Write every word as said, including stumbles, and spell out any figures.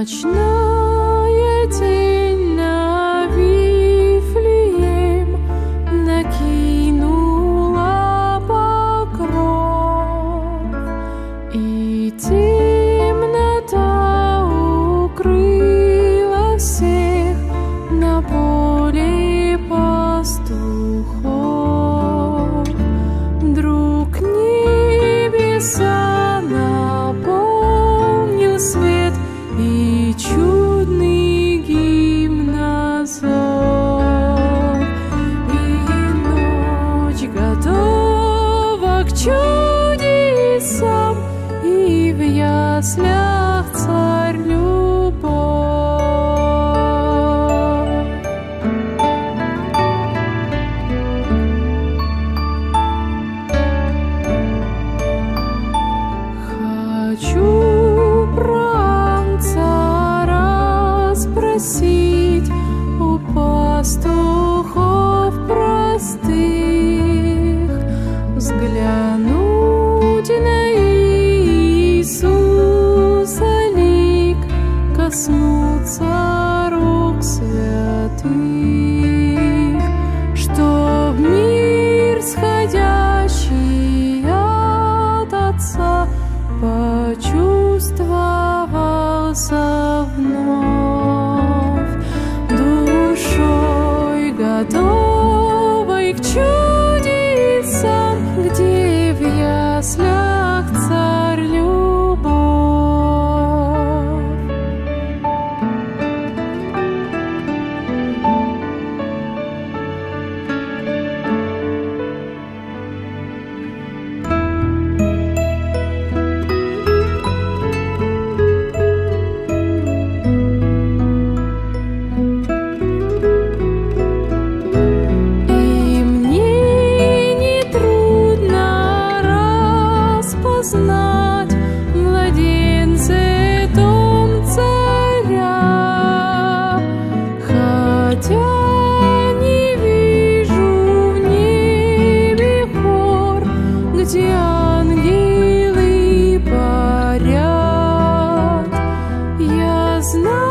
Ночная тень на Вифлеем накинула покров, и темнота укрыла всех на поле пастухов. Вдруг небеса наполнил свет, и чудный гимн зов, и ночь готова к чудесам, и в яслях царь любовь. Хочу спросить у пастухов простых, взглянуть на Иисуса лик, коснуться рук святых, чтоб мир, сходящий от Отца, почувствовался вновь, душой готовой к чудесам, где в яслях царь любовь. Знать младенце дом царя, хотя не вижу в небе хор, где ангелы парят. Я знаю,